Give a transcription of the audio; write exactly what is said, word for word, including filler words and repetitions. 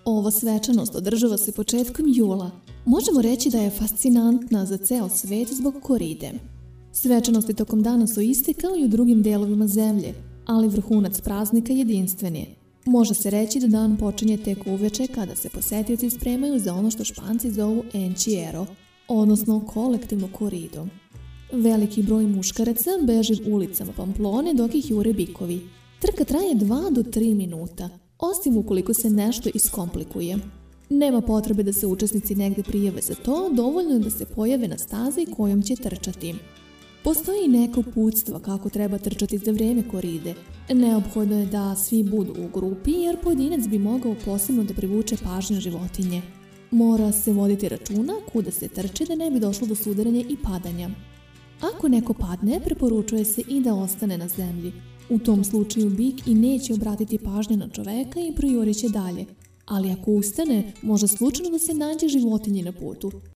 Ova svečanost održava se početkom jula. Možemo reći da je fascinantna za ceo svet zbog koride. Svečanosti tokom dana su iste kao i u drugim delovima zemlje, ali vrhunac praznika jedinstven je. Može se reći da dan počinje tek uveče kada se posetioci spremaju za ono što Španci zovu encierro, odnosno kolektivnu koridu. Veliki broj muškaraca beži ulicama Pamplone dok ih jure bikovi. Trka traje dva do tri minuta, osim ukoliko se nešto iskomplikuje. Nema potrebe da se učesnici negde prijave za to, dovoljno je da se pojave na stazi kojom će trčati. Postoji i neko uputstvo kako treba trčati za vreme koride. Neophodno je da svi budu u grupi jer pojedinac bi mogao posebno da privuče pažnju životinje. Mora se voditi računa kuda se trče da ne bi došlo do sudaranja i padanja. Ako neko padne, preporučuje se i da ostane na zemlji. U tom slučaju bik i neće obratiti pažnju na čoveka i projuriće dalje. Ali ako ustane, može slučajno da se nađe životinji na putu.